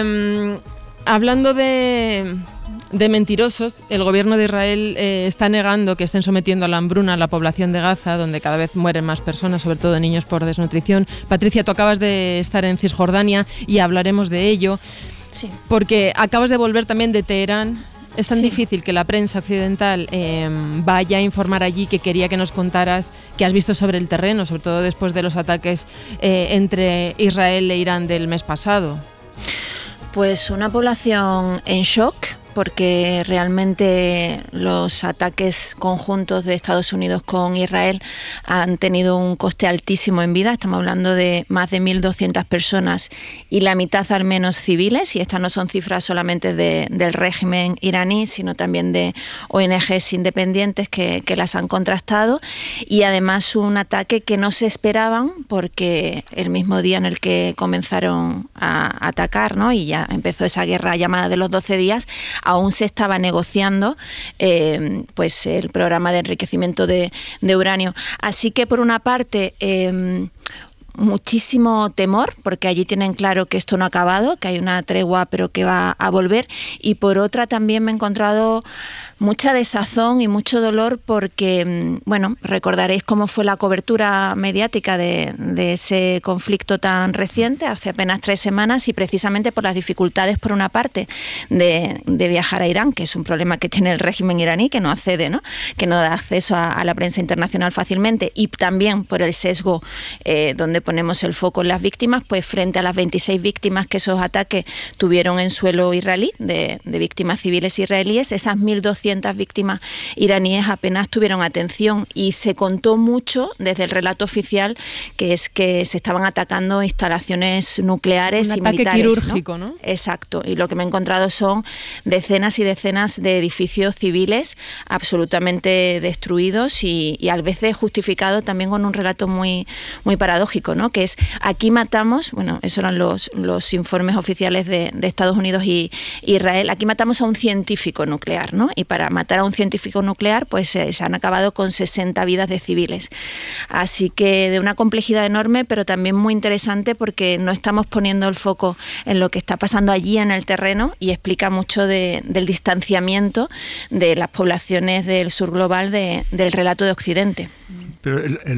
hablando de mentirosos, el gobierno de Israel está negando que estén sometiendo a la hambruna a la población de Gaza, donde cada vez mueren más personas, sobre todo niños por desnutrición. Patricia, tú acabas de estar en Cisjordania y hablaremos de ello, Sí. porque acabas de volver también de Teherán. Es tan Sí. difícil que la prensa occidental vaya a informar allí, que quería que nos contaras qué has visto sobre el terreno, sobre todo después de los ataques entre Israel e Irán del mes pasado. Pues una población en shock, porque realmente los ataques conjuntos de Estados Unidos con Israel han tenido un coste altísimo en vida. Estamos hablando de más de 1.200 personas y la mitad al menos civiles, y estas no son cifras solamente del régimen iraní, sino también de ONGs independientes que las han contrastado, y además un ataque que no se esperaban, porque el mismo día en el que comenzaron a atacar, ¿no?, y ya empezó esa guerra llamada de los 12 días, aún se estaba negociando pues el programa de enriquecimiento de uranio. Así que, por una parte, muchísimo temor, porque allí tienen claro que esto no ha acabado, que hay una tregua pero que va a volver, y por otra también me he encontrado mucha desazón y mucho dolor, porque, bueno, recordaréis cómo fue la cobertura mediática de ese conflicto tan reciente, hace apenas 3 semanas, y precisamente por las dificultades, por una parte, de viajar a Irán, que es un problema que tiene el régimen iraní, que no accede, ¿no?, que no da acceso a la prensa internacional fácilmente, y también por el sesgo donde ponemos el foco en las víctimas, pues frente a las 26 víctimas que esos ataques tuvieron en suelo israelí, de víctimas civiles israelíes, esas 1.200 víctimas iraníes apenas tuvieron atención, y se contó mucho desde el relato oficial, que es que se estaban atacando instalaciones nucleares y militares. Un ataque quirúrgico, ¿no? Exacto, y lo que me he encontrado son decenas y decenas de edificios civiles absolutamente destruidos, y a veces justificado también con un relato muy, muy paradójico, ¿no?, que es: aquí matamos, bueno, esos eran los informes oficiales de Estados Unidos y Israel, aquí matamos a un científico nuclear, ¿no?, y para matar a un científico nuclear pues se han acabado con 60 vidas de civiles. Así que de una complejidad enorme, pero también muy interesante, porque no estamos poniendo el foco en lo que está pasando allí en el terreno, y explica mucho del distanciamiento de las poblaciones del sur global del relato de Occidente. Pero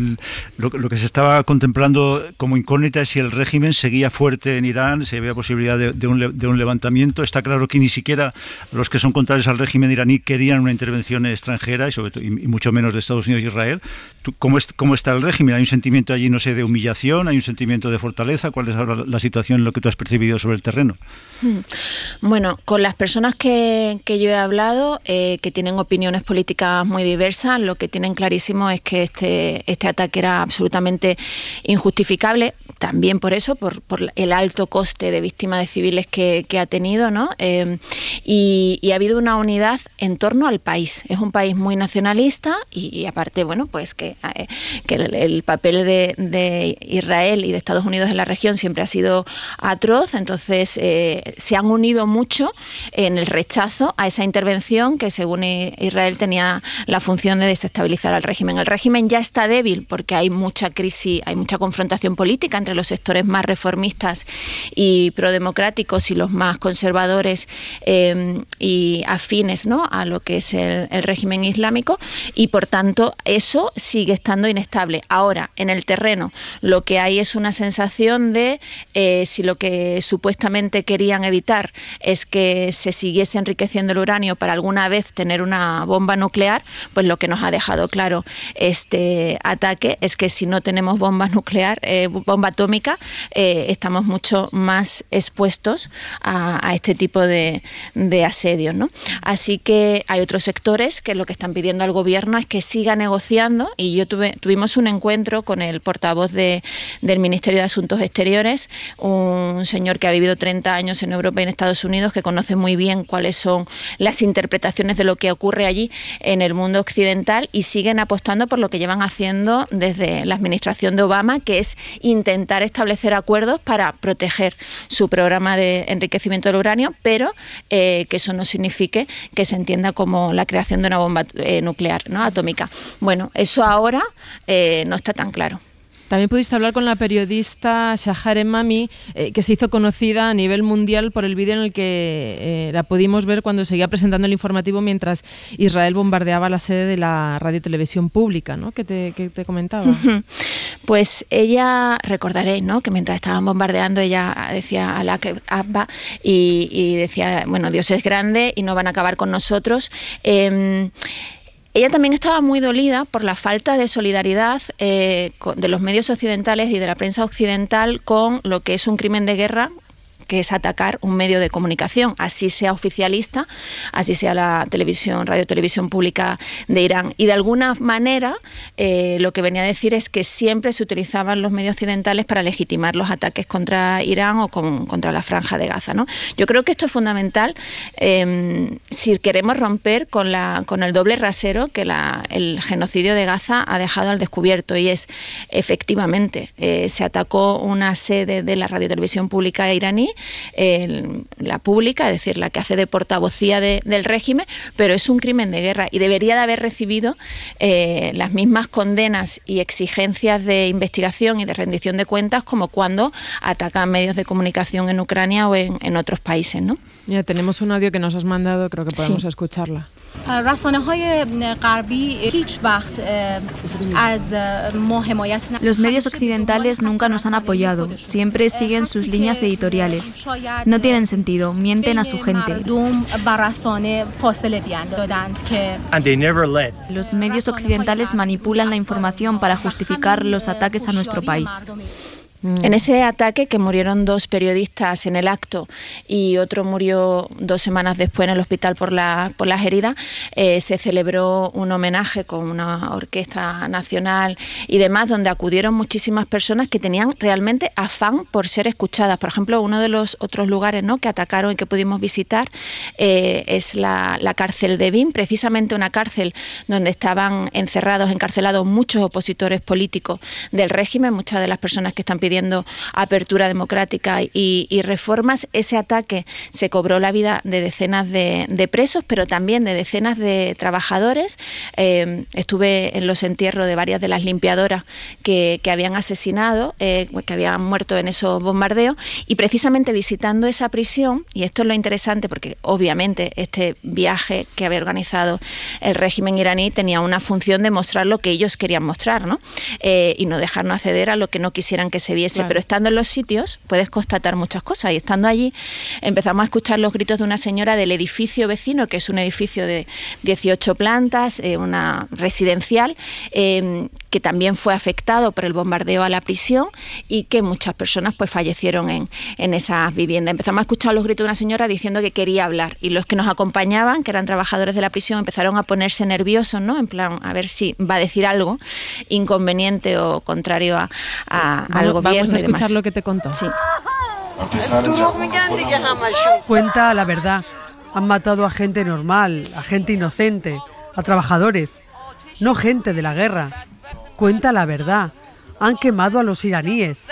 lo que se estaba contemplando como incógnita es si el régimen seguía fuerte en Irán, si había posibilidad de un levantamiento. Está claro que ni siquiera los que son contrarios al régimen iraní querían una intervención extranjera, y mucho menos de Estados Unidos y Israel. ¿Cómo está el régimen? ¿Hay un sentimiento allí, no sé, de humillación? ¿Hay un sentimiento de fortaleza? ¿Cuál es ahora la situación en lo que tú has percibido sobre el terreno? Bueno, con las personas que yo he hablado, que tienen opiniones políticas muy diversas, lo que tienen clarísimo es que este ataque era absolutamente injustificable, también por eso, por el alto coste de víctimas de civiles que ha tenido, ¿no? Y ha habido una unidad en torno al país. Es un país muy nacionalista, y aparte, bueno, pues que el papel de Israel y de Estados Unidos en la región siempre ha sido atroz. Entonces se han unido mucho en el rechazo a esa intervención que, según Israel, tenía la función de desestabilizar al régimen. El régimen ya está débil porque hay mucha crisis, hay mucha confrontación política entre los sectores más reformistas y prodemocráticos y los más conservadores y afines, ¿no?, a lo que es el régimen islámico, y por tanto eso sigue estando inestable. Ahora, en el terreno, lo que hay es una sensación de si lo que supuestamente querían evitar es que se siguiese enriqueciendo el uranio para alguna vez tener una bomba nuclear, pues lo que nos ha dejado claro este ataque es que si no tenemos bomba nuclear, bomba atómica, estamos mucho más expuestos a este tipo de asedios, ¿no? Así que hay otros sectores que lo que están pidiendo al gobierno es que siga negociando, y tuvimos un encuentro con el portavoz del Ministerio de Asuntos Exteriores, un señor que ha vivido 30 años en Europa y en Estados Unidos, que conoce muy bien cuáles son las interpretaciones de lo que ocurre allí en el mundo occidental, y siguen apostando por lo que llevan haciendo desde la administración de Obama, que es intentar establecer acuerdos para proteger su programa de enriquecimiento del uranio, pero que eso no signifique que se entienda como la creación de una bomba nuclear, ¿no? Atómica. Bueno, eso ahora no está tan claro. También pudiste hablar con la periodista Shahar Emami, que se hizo conocida a nivel mundial por el vídeo en el que la pudimos ver cuando seguía presentando el informativo mientras Israel bombardeaba la sede de la radiotelevisión pública, ¿no? Que te comentaba. Pues ella, recordaréis, ¿no?, que mientras estaban bombardeando ella decía Alá Akbar y decía, bueno, Dios es grande y no van a acabar con nosotros. Ella también estaba muy dolida por la falta de solidaridad de los medios occidentales y de la prensa occidental con lo que es un crimen de guerra, que es atacar un medio de comunicación, así sea oficialista, así sea la radiotelevisión pública de Irán. Y de alguna manera lo que venía a decir es que siempre se utilizaban los medios occidentales para legitimar los ataques contra Irán o contra la Franja de Gaza, ¿no? Yo creo que esto es fundamental si queremos romper con el doble rasero que el genocidio de Gaza ha dejado al descubierto, y es, efectivamente, se atacó una sede de la radiotelevisión pública iraní, la pública, es decir, la que hace de portavocía del régimen, pero es un crimen de guerra y debería de haber recibido las mismas condenas y exigencias de investigación y de rendición de cuentas como cuando atacan medios de comunicación en Ucrania o en otros países, ¿no? Ya tenemos un audio que nos has mandado, creo que podemos escucharla. Los medios occidentales nunca nos han apoyado, siempre siguen sus líneas editoriales. No tienen sentido, mienten a su gente. Los medios occidentales manipulan la información para justificar los ataques a nuestro país. En ese ataque, que murieron 2 periodistas en el acto y otro murió 2 semanas después en el hospital por las heridas, se celebró un homenaje con una orquesta nacional y demás, donde acudieron muchísimas personas que tenían realmente afán por ser escuchadas. Por ejemplo, uno de los otros lugares, ¿no?, que atacaron y que pudimos visitar es la cárcel de Evin, precisamente una cárcel donde estaban encarcelados muchos opositores políticos del régimen, muchas de las personas que están pidiendo apertura democrática y reformas. Ese ataque se cobró la vida de decenas de presos, pero también de decenas de trabajadores. Estuve en los entierros de varias de las limpiadoras que habían asesinado, que habían muerto en esos bombardeos, y precisamente visitando esa prisión, y esto es lo interesante porque obviamente este viaje que había organizado el régimen iraní tenía una función de mostrar lo que ellos querían mostrar, ¿no? Y no dejarnos acceder a lo que no quisieran que se viese. Claro. Pero estando en los sitios puedes constatar muchas cosas, y estando allí empezamos a escuchar los gritos de una señora del edificio vecino, que es un edificio de 18 plantas, una residencial, que también fue afectado por el bombardeo a la prisión y que muchas personas pues fallecieron en esas viviendas. Empezamos a escuchar los gritos de una señora diciendo que quería hablar, y los que nos acompañaban, que eran trabajadores de la prisión, empezaron a ponerse nerviosos, ¿no? En plan, a ver si va a decir algo inconveniente o contrario al gobierno. Vamos a escuchar demás. lo que te contó. Sí. Cuenta la verdad. Han matado a gente normal, a gente inocente, a trabajadores, no gente de la guerra. Cuenta la verdad. Han quemado a los iraníes.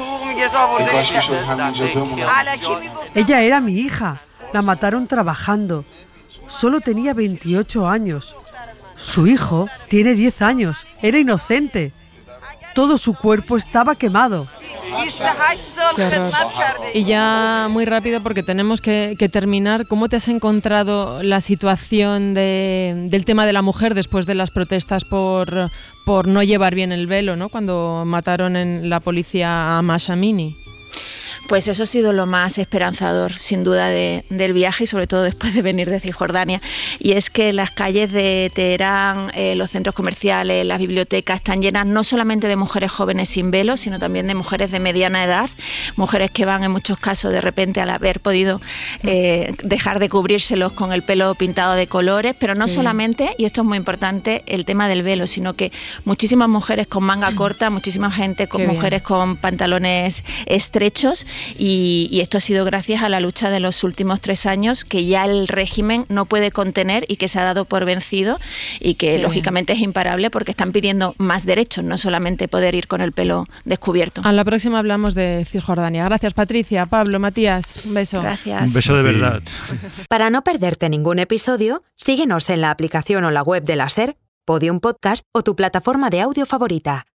Ella era mi hija. La mataron trabajando. Solo tenía 28 años. Su hijo tiene 10 años. Era inocente. Todo su cuerpo estaba quemado. Qué horror. Y ya muy rápido, porque tenemos que terminar, ¿cómo te has encontrado la situación del tema de la mujer después de las protestas por no llevar bien el velo, ¿no?, cuando mataron en la policía a Mahsa Amini? Pues eso ha sido lo más esperanzador, sin duda, del viaje, y sobre todo después de venir de Cisjordania. Y es que las calles de Teherán, los centros comerciales, las bibliotecas están llenas no solamente de mujeres jóvenes sin velo, sino también de mujeres de mediana edad, mujeres que van en muchos casos de repente al haber podido dejar de cubrírselos con el pelo pintado de colores, pero no solamente, y esto es muy importante, el tema del velo, sino que muchísimas mujeres con manga corta, muchísima gente con mujeres con pantalones estrechos, y esto ha sido gracias a la lucha de los últimos 3 años que ya el régimen no puede contener y que se ha dado por vencido y que lógicamente es imparable porque están pidiendo más derechos, no solamente poder ir con el pelo descubierto. A la próxima hablamos de Cisjordania. Gracias, Patricia, Pablo, Matías, un beso. Gracias. Un beso de verdad. Para no perderte ningún episodio, síguenos en la aplicación o la web de la SER, Podium Podcast o tu plataforma de audio favorita.